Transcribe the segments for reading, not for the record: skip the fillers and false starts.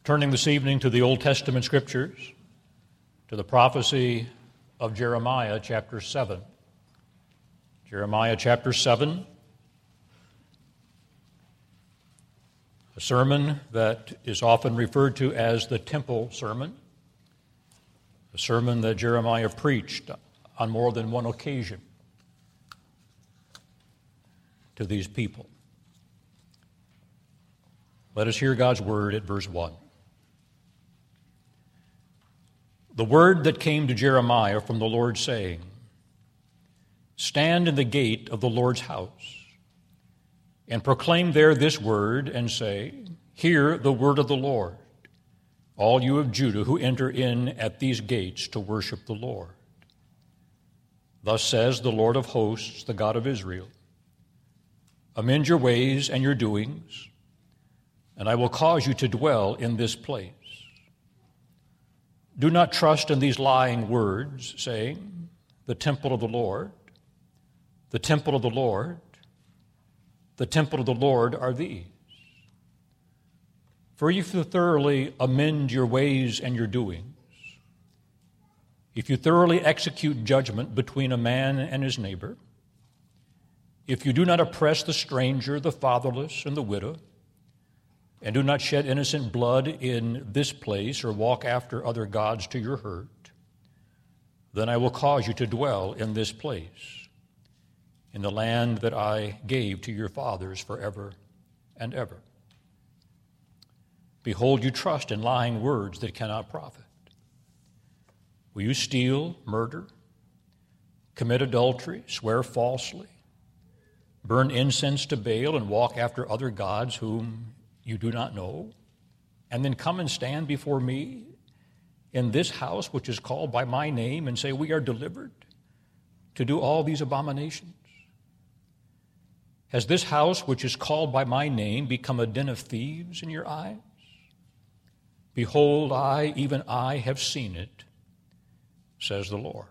Turning this evening to the Old Testament Scriptures, to the prophecy of Jeremiah chapter 7. Jeremiah chapter 7, a sermon that is often referred to as the Temple Sermon, a sermon that Jeremiah preached on more than one occasion to these people. Let us hear God's word at verse 1. The word that came to Jeremiah from the Lord, saying, Stand in the gate of the Lord's house, and proclaim there this word, and say, Hear the word of the Lord, all you of Judah who enter in at these gates to worship the Lord. Thus says the Lord of hosts, the God of Israel, Amend your ways and your doings, and I will cause you to dwell in this place. Do not trust in these lying words, saying, The temple of the Lord, the temple of the Lord, the temple of the Lord are these. For if you thoroughly amend your ways and your doings, if you thoroughly execute judgment between a man and his neighbor, if you do not oppress the stranger, the fatherless, and the widow, and do not shed innocent blood in this place or walk after other gods to your hurt, then I will cause you to dwell in this place, in the land that I gave to your fathers forever and ever. Behold, you trust in lying words that cannot profit. Will you steal, murder, commit adultery, swear falsely, burn incense to Baal, and walk after other gods whom you do not know, and then come and stand before me in this house which is called by my name and say, We are delivered to do all these abominations? Has this house which is called by my name become a den of thieves in your eyes? Behold, I, even I, have seen it, says the Lord.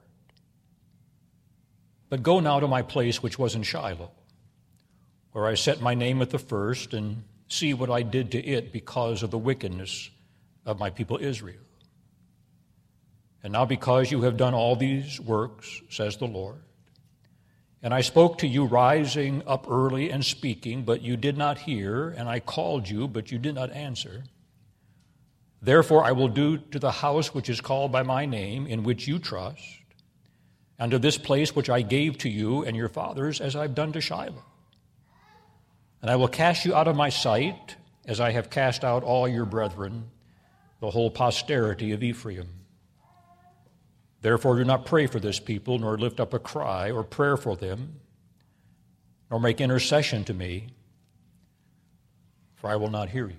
But go now to my place which was in Shiloh, where I set my name at the first, and see what I did to it because of the wickedness of my people Israel. And now because you have done all these works, says the Lord, and I spoke to you rising up early and speaking, but you did not hear, and I called you, but you did not answer. Therefore I will do to the house which is called by my name, in which you trust, and to this place which I gave to you and your fathers, as I've done to Shiloh. And I will cast you out of my sight, as I have cast out all your brethren, the whole posterity of Ephraim. Therefore do not pray for this people, nor lift up a cry or prayer for them, nor make intercession to me, for I will not hear you.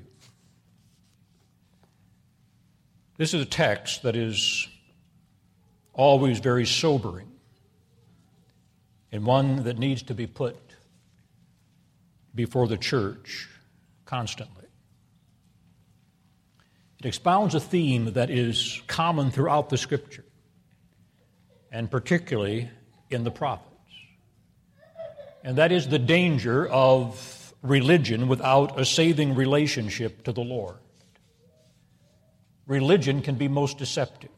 This is a text that is always very sobering, and one that needs to be put before the church constantly. It expounds a theme that is common throughout the Scripture, and particularly in the prophets. And that is the danger of religion without a saving relationship to the Lord. Religion can be most deceptive.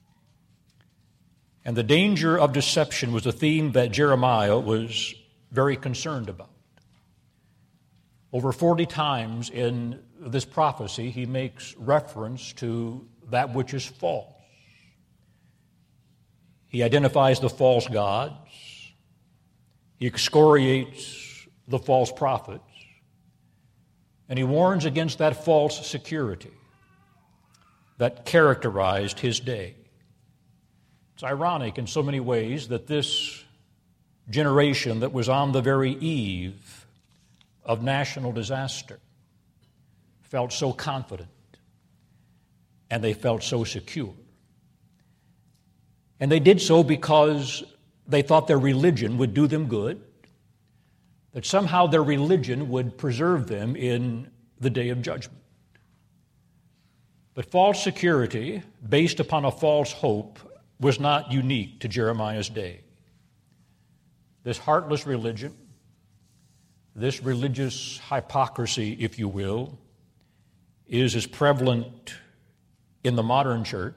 And the danger of deception was a theme that Jeremiah was very concerned about. Over 40 times in this prophecy, he makes reference to that which is false. He identifies the false gods. He excoriates the false prophets. And he warns against that false security that characterized his day. It's ironic in so many ways that this generation that was on the very eve of national disaster felt so confident, and they felt so secure. And they did so because they thought their religion would do them good, that somehow their religion would preserve them in the day of judgment. But false security, based upon a false hope, was not unique to Jeremiah's day. This heartless religion, this religious hypocrisy, if you will, is as prevalent in the modern church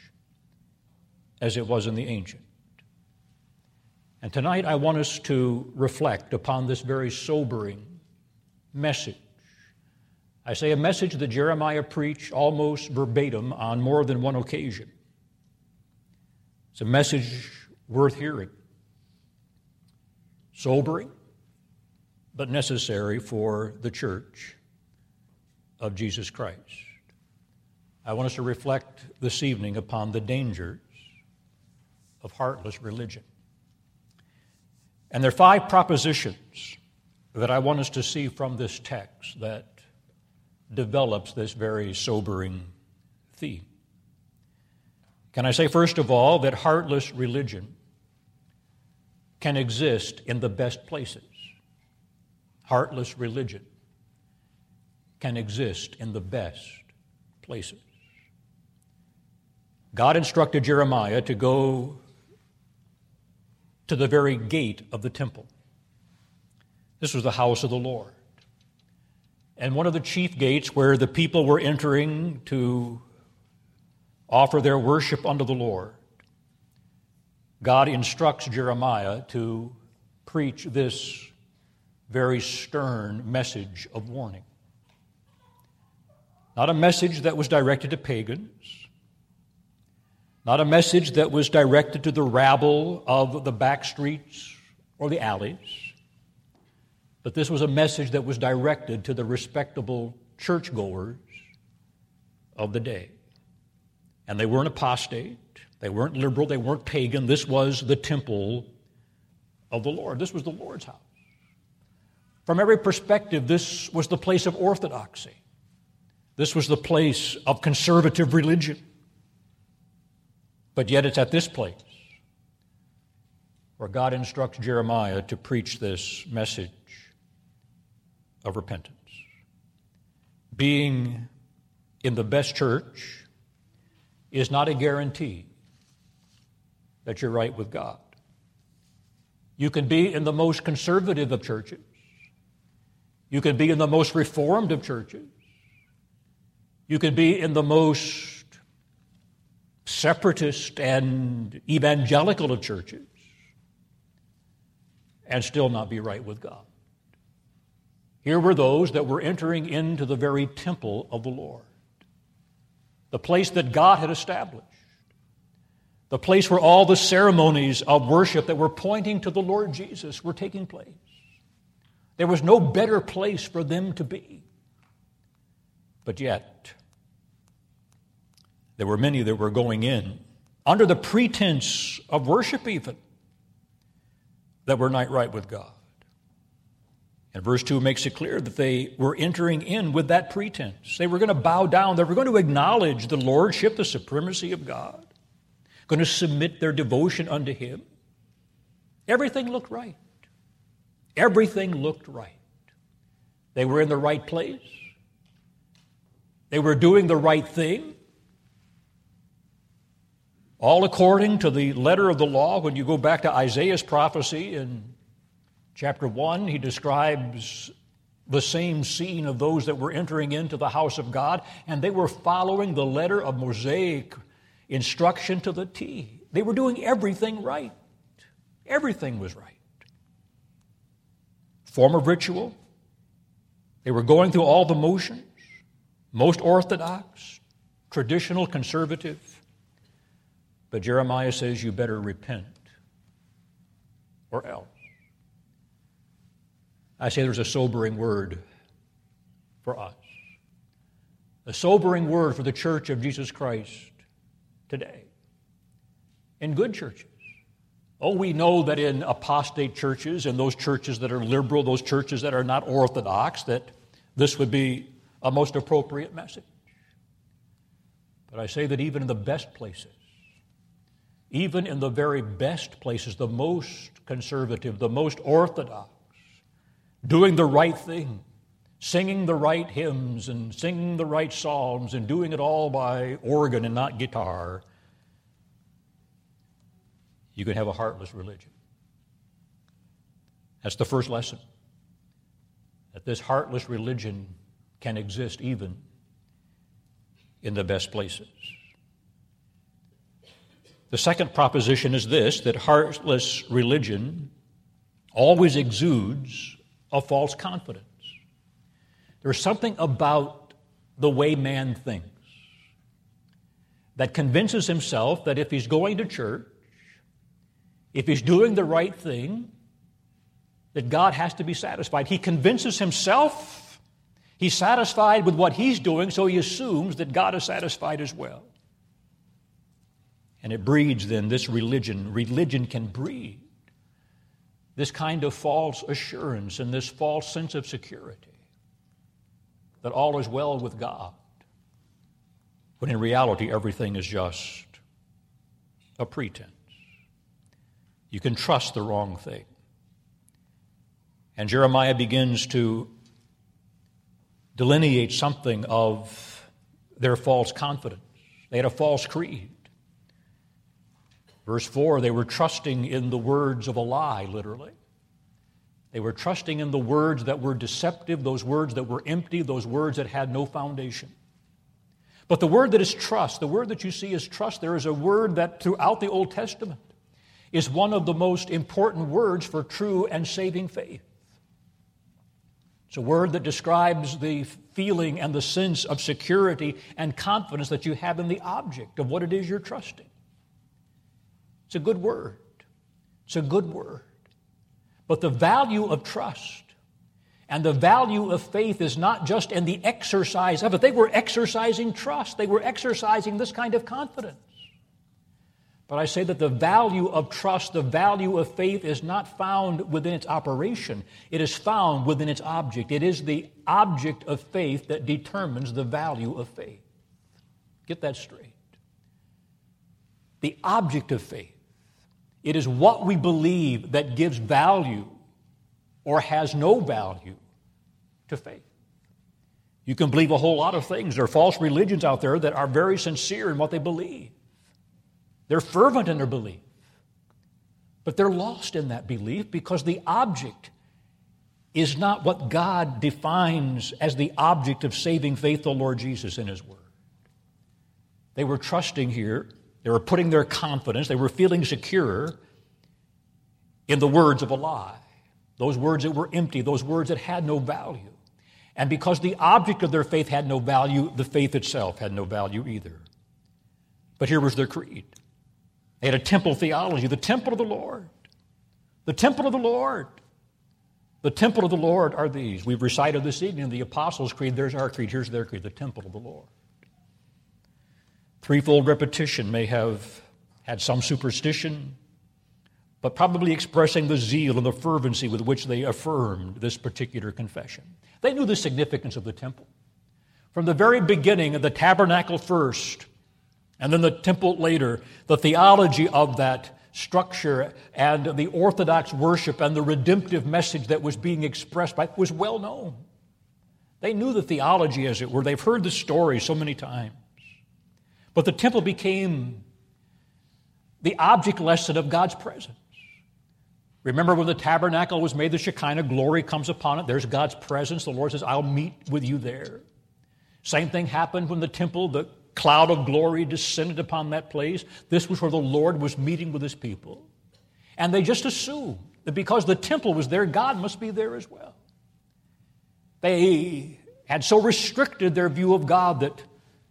as it was in the ancient. And tonight I want us to reflect upon this very sobering message. I say a message that Jeremiah preached almost verbatim on more than one occasion. It's a message worth hearing. Sobering, but necessary for the church of Jesus Christ. I want us to reflect this evening upon the dangers of heartless religion. And there are 5 propositions that I want us to see from this text that develops this very sobering theme. Can I say, first of all, that heartless religion can exist in the best places? Heartless religion can exist in the best places. God instructed Jeremiah to go to the very gate of the temple. This was the house of the Lord. And one of the chief gates where the people were entering to offer their worship unto the Lord, God instructs Jeremiah to preach this very stern message of warning. Not a message that was directed to pagans, not a message that was directed to the rabble of the back streets or the alleys, but this was a message that was directed to the respectable churchgoers of the day. And they weren't apostate, they weren't liberal, they weren't pagan. This was the temple of the Lord. This was the Lord's house. From every perspective, this was the place of orthodoxy. This was the place of conservative religion. But yet it's at this place where God instructs Jeremiah to preach this message of repentance. Being in the best church is not a guarantee that you're right with God. You can be in the most conservative of churches. You can be in the most reformed of churches. You can be in the most separatist and evangelical of churches and still not be right with God. Here were those that were entering into the very temple of the Lord, the place that God had established, the place where all the ceremonies of worship that were pointing to the Lord Jesus were taking place. There was no better place for them to be. But yet, there were many that were going in under the pretense of worship even that were not right with God. And verse 2 makes it clear that they were entering in with that pretense. They were going to bow down. They were going to acknowledge the lordship, the supremacy of God, going to submit their devotion unto Him. Everything looked right. Everything looked right. They were in the right place. They were doing the right thing. All according to the letter of the law. When you go back to Isaiah's prophecy in chapter 1, he describes the same scene of those that were entering into the house of God, and they were following the letter of Mosaic instruction to the T. They were doing everything right. Everything was right. Form of ritual. They were going through all the motions. Most orthodox, traditional, conservative. But Jeremiah says you better repent or else. I say there's a sobering word for us. A sobering word for the church of Jesus Christ today. In good churches. Oh, we know that in apostate churches, and those churches that are liberal, those churches that are not orthodox, that this would be a most appropriate message. But I say that even in the best places, even in the very best places, the most conservative, the most orthodox, doing the right thing, singing the right hymns and singing the right psalms and doing it all by organ and not guitar, you can have a heartless religion. That's the first lesson, that this heartless religion can exist even in the best places. The second proposition is this, that heartless religion always exudes a false confidence. There's something about the way man thinks that convinces himself that if he's going to church, if he's doing the right thing, that God has to be satisfied. He convinces himself he's satisfied with what he's doing, so he assumes that God is satisfied as well. And it breeds then this religion. Religion can breed this kind of false assurance and this false sense of security that all is well with God, when in reality everything is just a pretense. You can trust the wrong thing. And Jeremiah begins to delineate something of their false confidence. They had a false creed. Verse 4, they were trusting in the words of a lie, literally. They were trusting in the words that were deceptive, those words that were empty, those words that had no foundation. But the word that is trust, the word that you see as trust, there is a word that throughout the Old Testament is one of the most important words for true and saving faith. It's a word that describes the feeling and the sense of security and confidence that you have in the object of what it is you're trusting. It's a good word. It's a good word. But the value of trust and the value of faith is not just in the exercise of it. They were exercising trust. They were exercising this kind of confidence. But I say that the value of trust, the value of faith is not found within its operation. It is found within its object. It is the object of faith that determines the value of faith. Get that straight. The object of faith. It is what we believe that gives value or has no value to faith. You can believe a whole lot of things. There are false religions out there that are very sincere in what they believe. They're fervent in their belief. But they're lost in that belief because the object is not what God defines as the object of saving faith, the Lord Jesus in His Word. They were trusting here. They were putting their confidence, they were feeling secure in the words of a lie. Those words that were empty, those words that had no value. And because the object of their faith had no value, the faith itself had no value either. But here was their creed. They had a temple theology, the temple of the Lord. The temple of the Lord. The temple of the Lord are these. We've recited this evening the Apostles' Creed. There's our creed. Here's their creed, the temple of the Lord. Threefold repetition may have had some superstition, but probably expressing the zeal and the fervency with which they affirmed this particular confession. They knew the significance of the temple. From the very beginning of the tabernacle first, and then the temple later, the theology of that structure and the Orthodox worship and the redemptive message that was being expressed by was well known. They knew the theology, as it were. They've heard the story so many times. But the temple became the object lesson of God's presence. Remember when the tabernacle was made, the Shekinah glory comes upon it. There's God's presence. The Lord says, I'll meet with you there. Same thing happened when the temple, the cloud of glory descended upon that place. This was where the Lord was meeting with His people. And they just assumed that because the temple was there, God must be there as well. They had so restricted their view of God that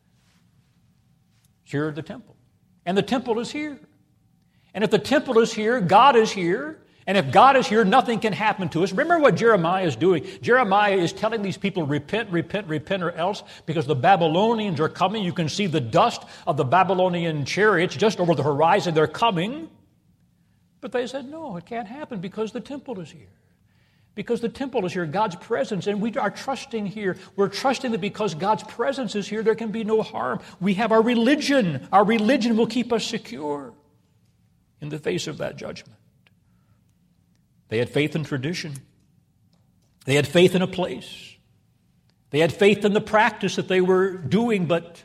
here at the temple. And the temple is here. And if the temple is here, God is here. And if God is here, nothing can happen to us. Remember what Jeremiah is doing. Jeremiah is telling these people, repent, repent, repent, or else, because the Babylonians are coming. You can see the dust of the Babylonian chariots just over the horizon. They're coming. But they said, no, it can't happen because the temple is here. Because the temple is here, God's presence, and we are trusting here. We're trusting that because God's presence is here, there can be no harm. We have our religion. Our religion will keep us secure in the face of that judgment. They had faith in tradition. They had faith in a place. They had faith in the practice that they were doing, but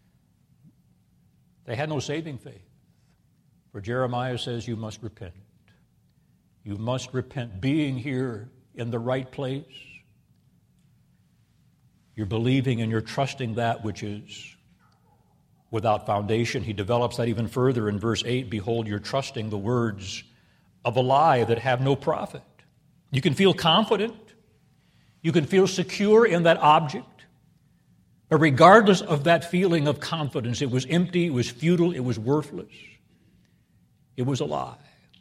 they had no saving faith. For Jeremiah says, you must repent. You must repent. Being here in the right place, you're believing and you're trusting that which is without foundation. He develops that even further in verse 8. Behold, you're trusting the words of a lie that have no profit. You can feel confident. You can feel secure in that object. But regardless of that feeling of confidence, it was empty, it was futile, it was worthless. It was a lie.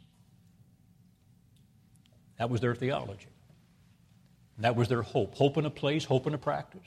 That was their theology. And that was their hope. Hope in a place, hope in a practice.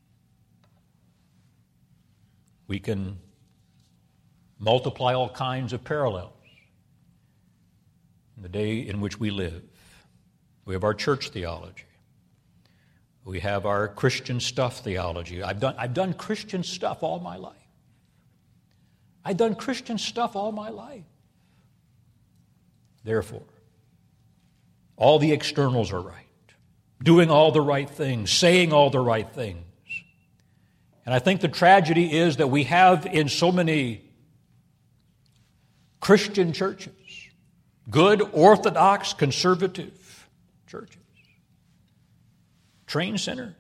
We can multiply all kinds of parallels in the day in which we live. We have our church theology. We have our Christian stuff theology. I've done Christian stuff all my life. I've done Christian stuff all my life. Therefore, all the externals are right. Doing all the right things, saying all the right things. And I think the tragedy is that we have in so many Christian churches, good, orthodox, conservative churches, trained sinners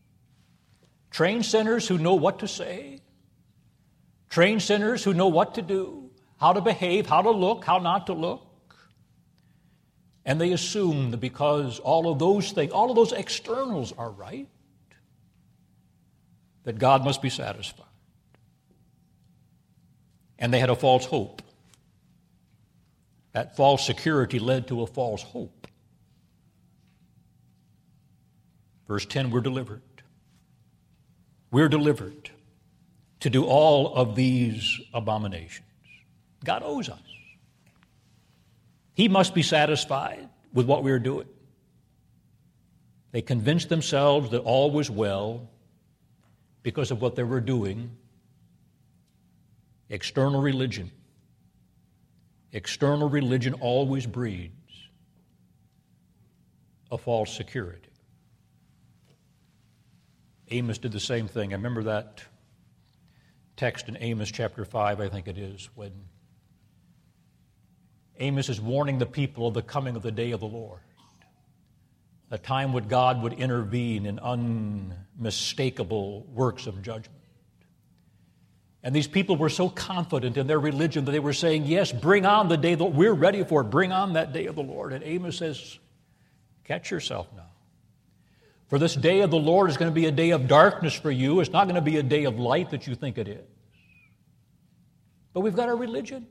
who know what to say, trained sinners who know what to do, how to behave, how to look, how not to look. And they assume that because all of those things, all of those externals are right, that God must be satisfied. And they had a false hope. That false security led to a false hope. Verse 10, we're delivered. We're delivered to do all of these abominations. God owes us. He must be satisfied with what we're doing. They convinced themselves that all was well because of what they were doing. External religion. External religion always breeds a false security. Amos did the same thing. I remember that text in Amos chapter 5, I think it is, when Amos is warning the people of the coming of the day of the Lord. A time when God would intervene in unmistakable works of judgment. And these people were so confident in their religion that they were saying, yes, bring on the day, we're ready for it, bring on that day of the Lord. And Amos says, catch yourself now. For this day of the Lord is going to be a day of darkness for you. It's not going to be a day of light that you think it is. But we've got our religion.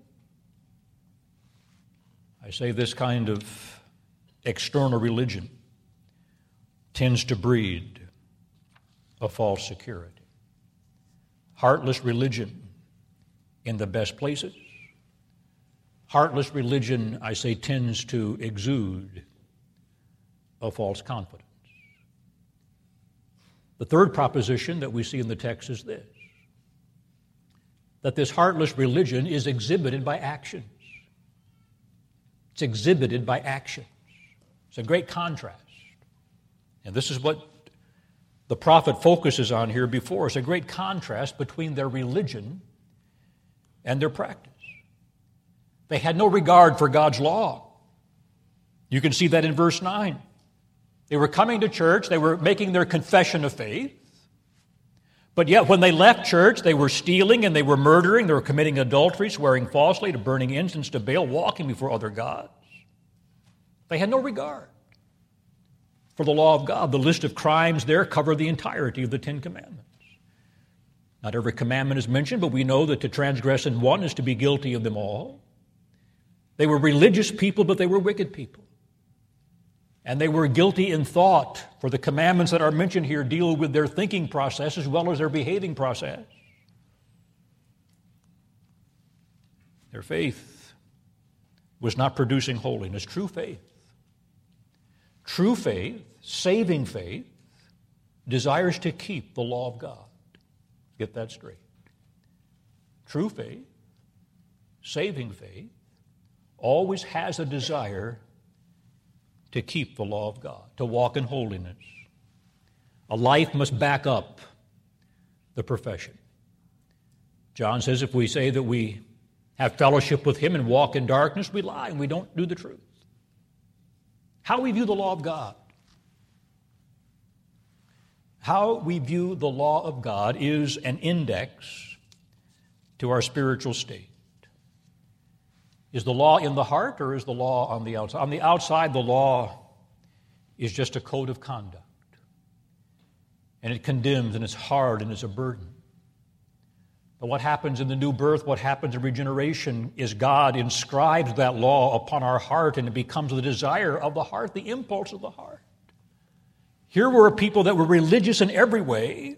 I say this kind of external religion tends to breed a false security. Heartless religion in the best places. Heartless religion, I say, tends to exude a false confidence. The third proposition that we see in the text is this, that this heartless religion is exhibited by actions. It's exhibited by actions. It's a great contrast. And this is what the prophet focuses on here before us, a great contrast between their religion and their practice. They had no regard for God's law. You can see that in verse 9. They were coming to church, they were making their confession of faith, but yet when they left church, they were stealing and they were murdering, they were committing adultery, swearing falsely, to burning incense to Baal, walking before other gods. They had no regard for the law of God. The list of crimes there cover the entirety of the Ten Commandments. Not every commandment is mentioned, but we know that to transgress in one is to be guilty of them all. They were religious people, but they were wicked people. And they were guilty in thought, for the commandments that are mentioned here deal with their thinking process as well as their behaving process. Their faith was not producing holiness. True faith, saving faith, desires to keep the law of God. Get that straight. True faith, saving faith, always has a desire to keep the law of God, to walk in holiness. A life must back up the profession. John says if we say that we have fellowship with Him and walk in darkness, we lie and we don't do the truth. How we view the law of God. How we view the law of God is an index to our spiritual state. Is the law in the heart or is the law on the outside? On the outside, the law is just a code of conduct. And it condemns and it's hard and it's a burden. But what happens in the new birth, what happens in regeneration, is God inscribes that law upon our heart and it becomes the desire of the heart, the impulse of the heart. Here were people that were religious in every way,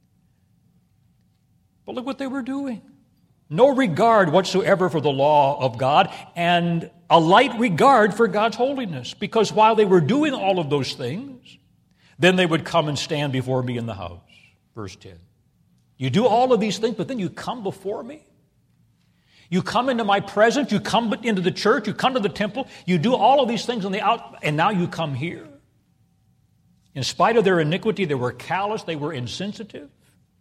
but look what they were doing. No regard whatsoever for the law of God and a light regard for God's holiness, because while they were doing all of those things, then they would come and stand before me in the house. Verse 10. You do all of these things, but then you come before me. You come into my presence, you come into the church, you come to the temple, you do all of these things on the out, and now you come here. In spite of their iniquity, they were callous, they were insensitive,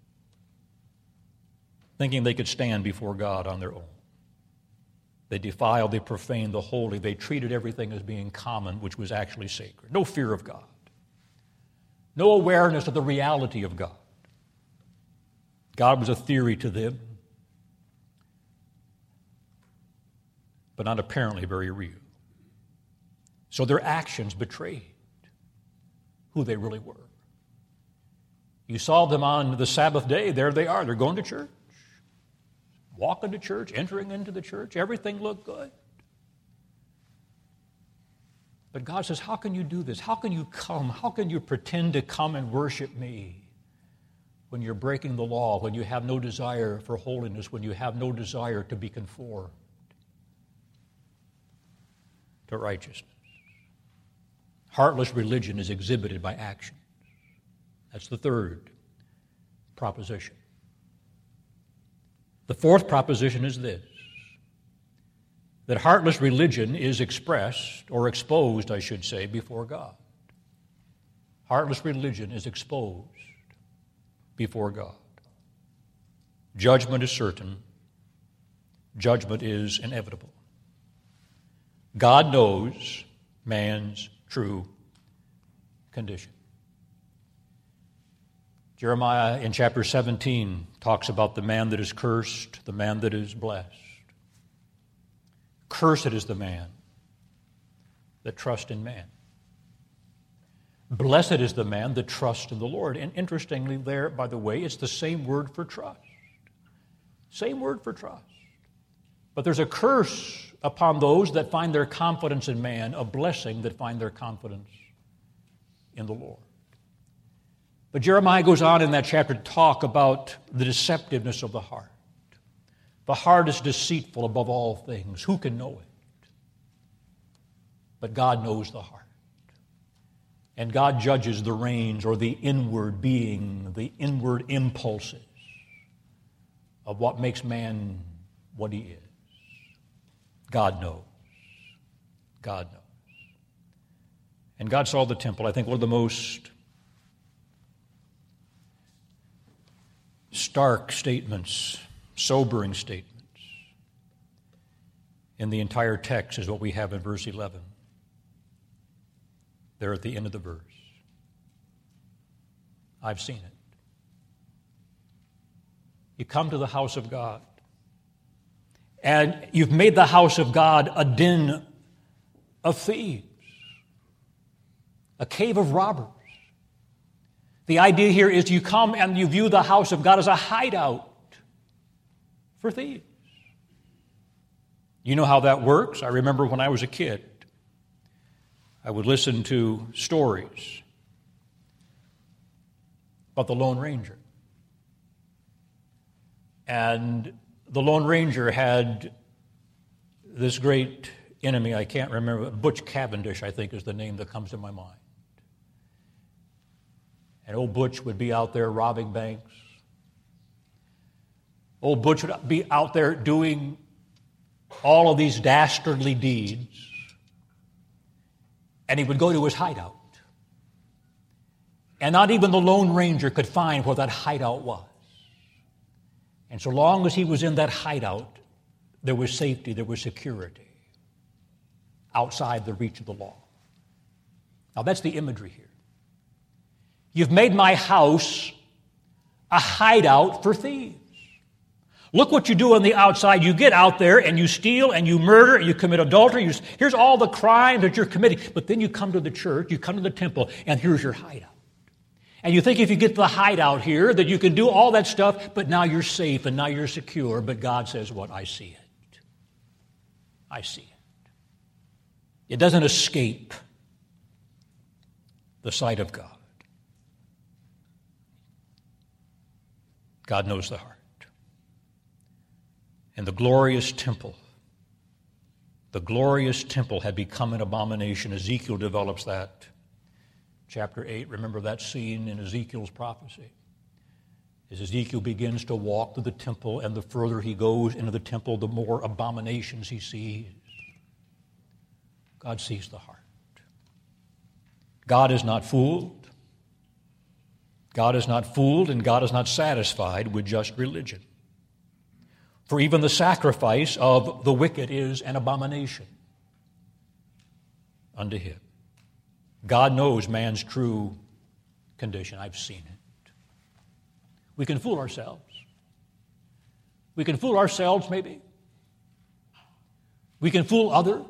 thinking they could stand before God on their own. They defiled, they profaned the holy, they treated everything as being common, which was actually sacred. No fear of God. No awareness of the reality of God. God was a theory to them, but not apparently very real. So their actions betrayed who they really were. You saw them on the Sabbath day. There they are. They're going to church, walking to church, entering into the church. Everything looked good. But God says, how can you do this? How can you come? How can you pretend to come and worship me when you're breaking the law, when you have no desire for holiness, when you have no desire to be conformed to righteousness? Heartless religion is exhibited by actions. That's the third proposition. The fourth proposition is this: that heartless religion is expressed, or exposed, I should say, before God. Heartless religion is exposed before God. Judgment is certain. Judgment is inevitable. God knows man's true condition. Jeremiah in chapter 17 talks about the man that is cursed, the man that is blessed. Cursed is the man that trusts in man. Blessed is the man that trusts in the Lord. And interestingly there, by the way, it's the same word for trust. Same word for trust. But there's a curse upon those that find their confidence in man, a blessing that find their confidence in the Lord. But Jeremiah goes on in that chapter to talk about the deceptiveness of the heart. The heart is deceitful above all things. Who can know it? But God knows the heart. And God judges the reins, or the inward being, the inward impulses of what makes man what he is. God knows. God knows. And God saw the temple. I think one of the most stark statements, sobering statements in the entire text is what we have in verse 11. There at the end of the verse. I've seen it. You come to the house of God, and you've made the house of God a den of thieves, a cave of robbers. The idea here is you come and you view the house of God as a hideout for thieves. You know how that works? I remember when I was a kid, I would listen to stories about the Lone Ranger. And the Lone Ranger had this great enemy, I can't remember, Butch Cavendish, I think is the name that comes to my mind. And old Butch would be out there robbing banks. Old Butch would be out there doing all of these dastardly deeds. And he would go to his hideout. And not even the Lone Ranger could find where that hideout was. And so long as he was in that hideout, there was safety, there was security outside the reach of the law. Now that's the imagery here. You've made my house a hideout for thieves. Look what you do on the outside. You get out there and you steal and you murder and you commit adultery. Here's all the crime that you're committing. But then you come to the church, you come to the temple, and here's your hideout. And you think if you get to the hideout here that you can do all that stuff, but now you're safe and now you're secure. But God says, what? I see it. I see it. It doesn't escape the sight of God. God knows the heart. And the glorious temple had become an abomination. Ezekiel develops that. Chapter 8, remember that scene in Ezekiel's prophecy. As Ezekiel begins to walk through the temple, and the further he goes into the temple, the more abominations he sees. God sees the heart. God is not fooled. God is not fooled, and God is not satisfied with just religion. For even the sacrifice of the wicked is an abomination unto him. God knows man's true condition. I've seen it. We can fool ourselves. We can fool ourselves, maybe. We can fool others.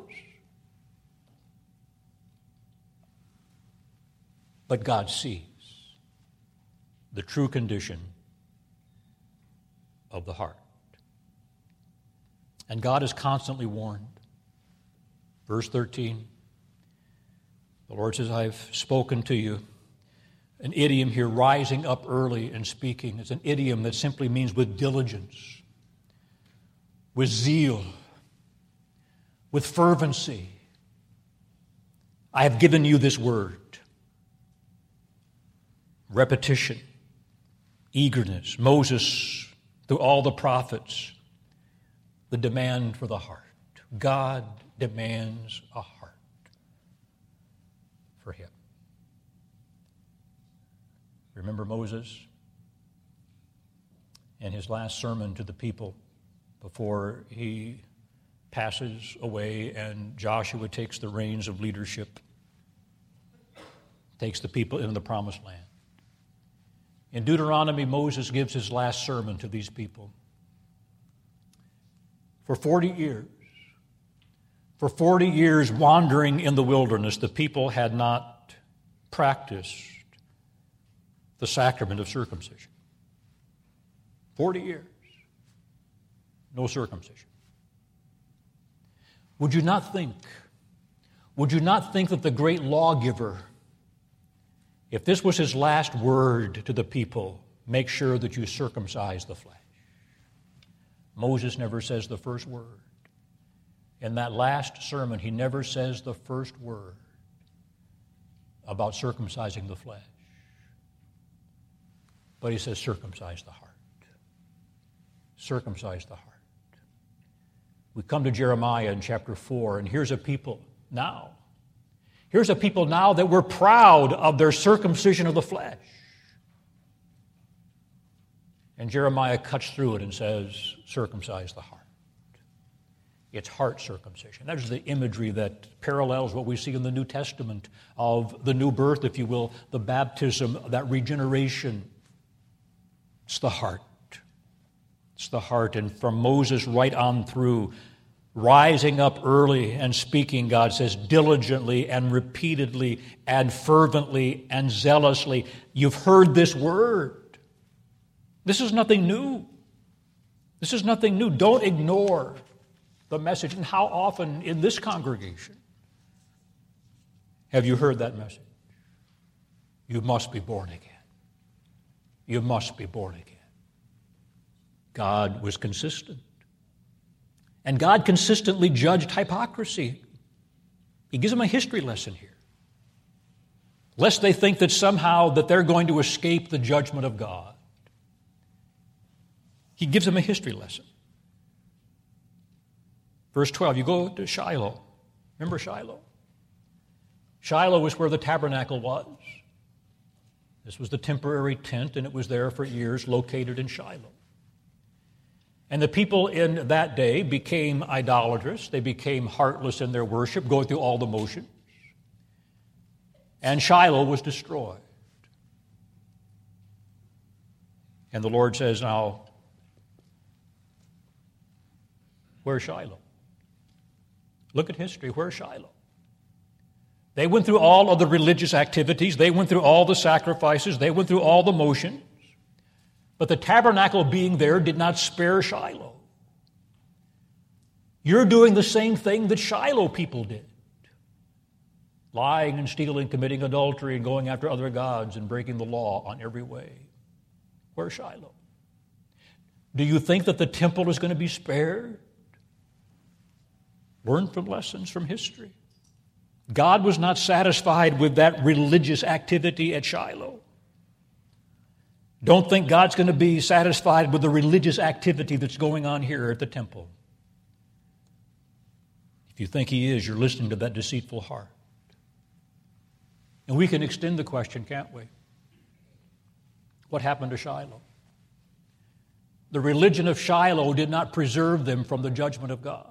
But God sees the true condition of the heart. And God is constantly warned. Verse 13, the Lord says, I've spoken to you. An idiom here, rising up early and speaking, is an idiom that simply means with diligence, with zeal, with fervency. I have given you this word. Repetition, eagerness. Moses, through all the prophets, the demand for the heart. God demands a heart for him. Remember Moses and his last sermon to the people before he passes away and Joshua takes the reins of leadership, takes the people into the promised land. In Deuteronomy, Moses gives his last sermon to these people. For 40 years wandering in the wilderness, the people had not practiced the sacrament of circumcision. 40 years, no circumcision. Would you not think that the great lawgiver, if this was his last word to the people, make sure that you circumcise the flesh? Moses never says the first word. In that last sermon, he never says the first word about circumcising the flesh. But he says, circumcise the heart. Circumcise the heart. We come to Jeremiah in chapter 4, and here's a people now. Here's a people now that were proud of their circumcision of the flesh. And Jeremiah cuts through it and says, circumcise the heart. It's heart circumcision. That is the imagery that parallels what we see in the New Testament of the new birth, if you will, the baptism, that regeneration. It's the heart. It's the heart. And from Moses right on through, rising up early and speaking, God says, diligently and repeatedly and fervently and zealously. You've heard this word. This is nothing new. This is nothing new. Don't ignore the message. And how often in this congregation have you heard that message? You must be born again. You must be born again. God was consistent. And God consistently judged hypocrisy. He gives them a history lesson here. Lest they think that somehow that they're going to escape the judgment of God. He gives them a history lesson. Verse 12, you go to Shiloh. Remember Shiloh? Shiloh was where the tabernacle was. This was the temporary tent, and it was there for years, located in Shiloh. And the people in that day became idolatrous. They became heartless in their worship, going through all the motions. And Shiloh was destroyed. And the Lord says, now, Where's Shiloh? Look at history. Where's Shiloh? They went through all of the religious activities. They went through all the sacrifices. They went through all the motions. But the tabernacle being there did not spare Shiloh. You're doing the same thing that Shiloh people did. Lying and stealing, committing adultery, and going after other gods and breaking the law on every way. Where's Shiloh? Do you think that the temple is going to be spared? Learn from lessons from history. God was not satisfied with that religious activity at Shiloh. Don't think God's going to be satisfied with the religious activity that's going on here at the temple. If you think He is, you're listening to that deceitful heart. And we can extend the question, can't we? What happened to Shiloh? The religion of Shiloh did not preserve them from the judgment of God.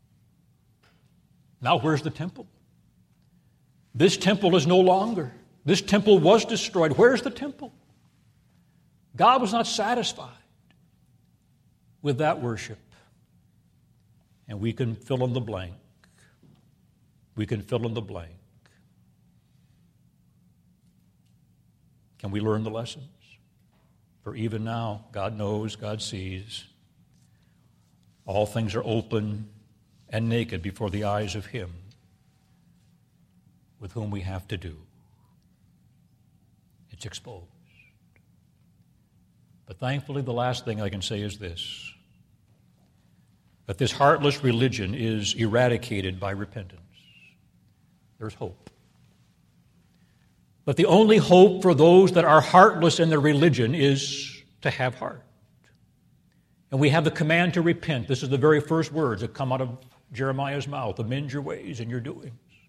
Now where's the temple? This temple is no longer. This temple was destroyed. Where's the temple? God was not satisfied with that worship. And we can fill in the blank. We can fill in the blank. Can we learn the lessons? For even now, God knows, God sees. All things are open and naked before the eyes of Him with whom we have to do. It's exposed. But thankfully, the last thing I can say is this: that this heartless religion is eradicated by repentance. There's hope. But the only hope for those that are heartless in their religion is to have heart. And we have the command to repent. This is the very first words that come out of Jeremiah's mouth. Amend your ways and your doings.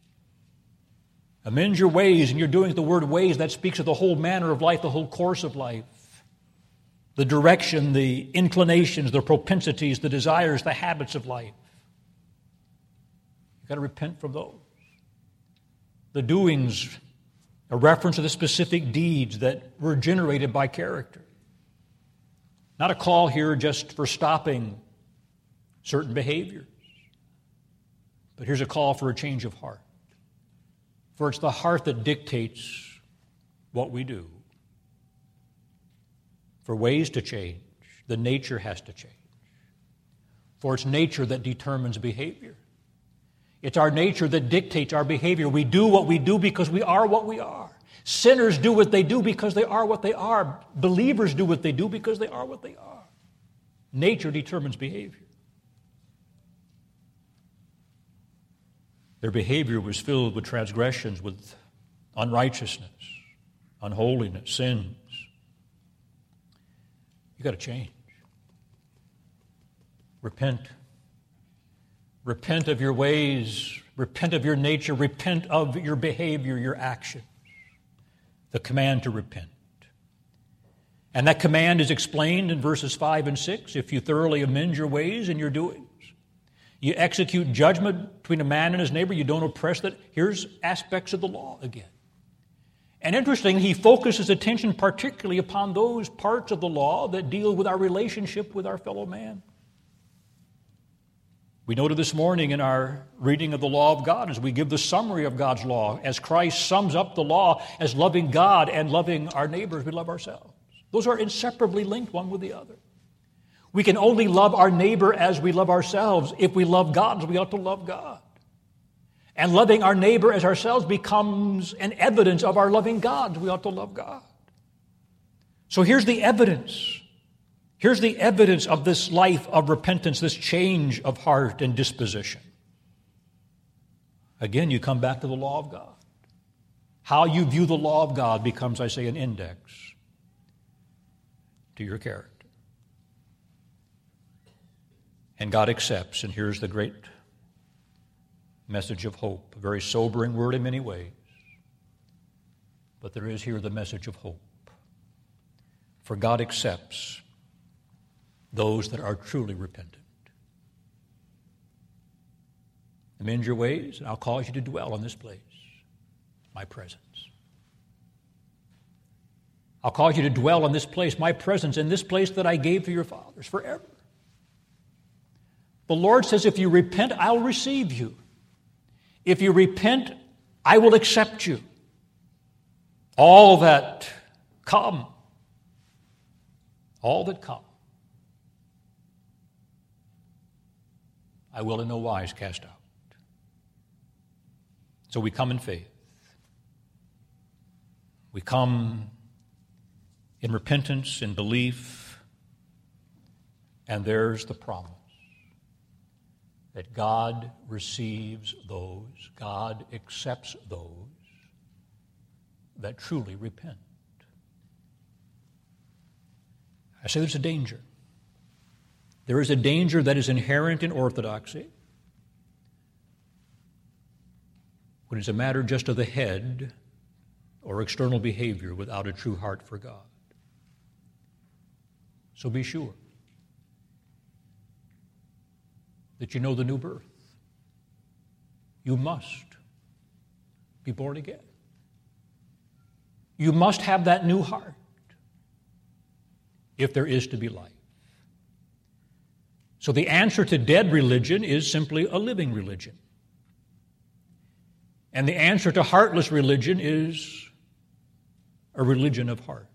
Amend your ways and your doings. The word ways, that speaks of the whole manner of life, the whole course of life. The direction, the inclinations, the propensities, the desires, the habits of life. You've got to repent from those. The doings, a reference to the specific deeds that were generated by character. Not a call here just for stopping certain behaviors, but here's a call for a change of heart. For it's the heart that dictates what we do. For ways to change, the nature has to change. For it's nature that determines behavior. It's our nature that dictates our behavior. We do what we do because we are what we are. Sinners do what they do because they are what they are. Believers do what they do because they are what they are. Nature determines behavior. Their behavior was filled with transgressions, with unrighteousness, unholiness, sins. You've got to change. Repent. Repent of your ways. Repent of your nature. Repent of your behavior, your actions. The command to repent. And that command is explained in verses 5 and 6. If you thoroughly amend your ways and your doings, you execute judgment between a man and his neighbor, you don't oppress that. Here's aspects of the law again. And interesting, he focuses attention particularly upon those parts of the law that deal with our relationship with our fellow man. We noted this morning in our reading of the law of God, as we give the summary of God's law, as Christ sums up the law as loving God and loving our neighbors, we love ourselves. Those are inseparably linked one with the other. We can only love our neighbor as we love ourselves. If we love God as we ought to love God. And loving our neighbor as ourselves becomes an evidence of our loving God as we ought to love God. So here's the evidence. Here's the evidence of this life of repentance, this change of heart and disposition. Again, you come back to the law of God. How you view the law of God becomes, I say, an index to your character. And God accepts, and here's the great message of hope, a very sobering word in many ways, but there is here the message of hope. For God accepts those that are truly repentant. Amend your ways, and I'll cause you to dwell in this place, my presence. I'll cause you to dwell in this place, my presence, in this place that I gave to your fathers forever. The Lord says, if you repent, I'll receive you. If you repent, I will accept you. All that come, I will in no wise cast out. So we come in faith. We come in repentance, in belief, and there's the promise that God receives those, God accepts those that truly repent. I say there's a danger. There is a danger that is inherent in orthodoxy when it's a matter just of the head or external behavior without a true heart for God. So be sure that you know the new birth. You must be born again. You must have that new heart if there is to be life. So the answer to dead religion is simply a living religion. And the answer to heartless religion is a religion of heart.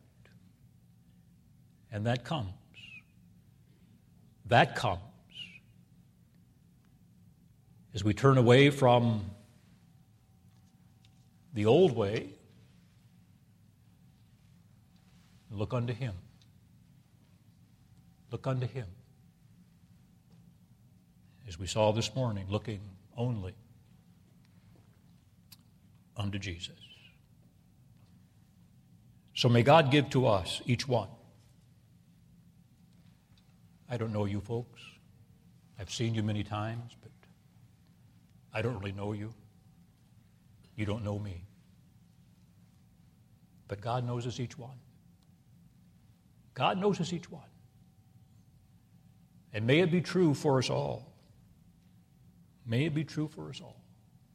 And that comes as we turn away from the old way and look unto Him. Look unto Him. As we saw this morning, looking only unto Jesus. So may God give to us, each one. I don't know you folks. I've seen you many times, but I don't really know you. You don't know me. But God knows us each one. God knows us each one. And may it be true for us all. May it be true for us all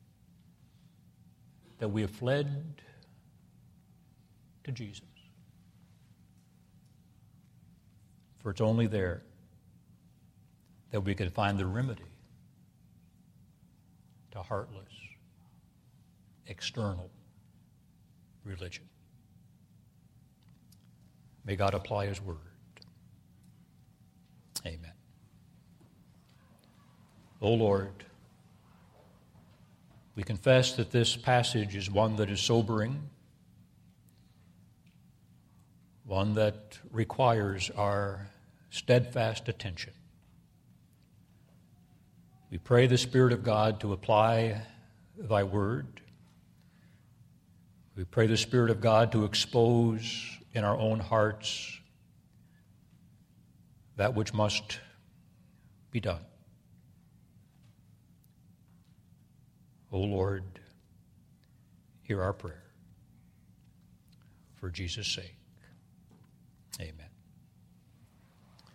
that we have fled to Jesus. For it's only there that we can find the remedy to heartless, external religion. May God apply His word. Amen. O Lord, we confess that this passage is one that is sobering, one that requires our steadfast attention. We pray the Spirit of God to apply Thy word. We pray the Spirit of God to expose in our own hearts that which must be done. O Lord, hear our prayer. For Jesus' sake, amen.